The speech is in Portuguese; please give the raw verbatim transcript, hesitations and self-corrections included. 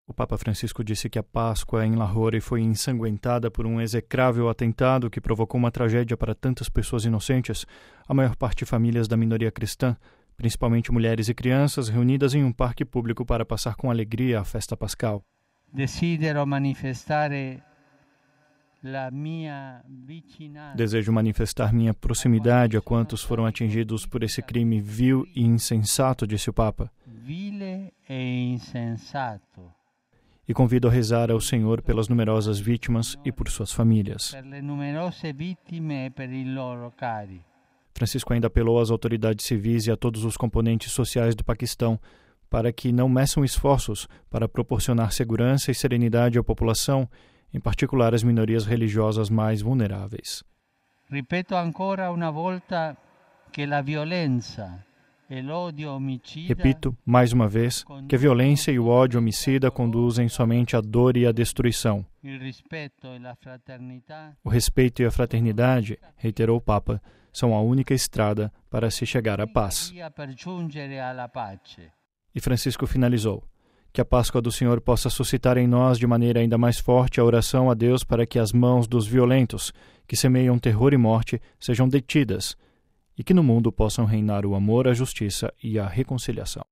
O Papa Francisco disse que a Páscoa em Lahore foi ensanguentada por um execrável atentado que provocou uma tragédia para tantas pessoas inocentes, a maior parte famílias da minoria cristã, principalmente mulheres e crianças, reunidas em um parque público para passar com alegria a festa pascal. Desidero manifestare la mia vicinanza. Desejo manifestar minha proximidade a quantos foram atingidos por esse crime vil e insensato, disse o Papa. Vile e insensato. E convido a rezar ao Senhor pelas numerosas vítimas e por suas famílias. Per le numerose vittime e per i loro cari. Francisco ainda apelou às autoridades civis e a todos os componentes sociais do Paquistão para que não meçam esforços para proporcionar segurança e serenidade à população, em particular às minorias religiosas mais vulneráveis. Ripeto ancora una volta che la violenza e l'odio omicida. Repito, mais uma vez, que a violência e o ódio homicida conduzem somente à dor e à destruição. Il rispetto e la fraternità. O respeito e a fraternidade, reiterou o Papa, são a única estrada para se chegar à paz. Via per giungere alla pace. E Francisco finalizou: que a Páscoa do Senhor possa suscitar em nós de maneira ainda mais forte a oração a Deus para que as mãos dos violentos, que semeiam terror e morte, sejam detidas, e que no mundo possam reinar o amor, a justiça e a reconciliação.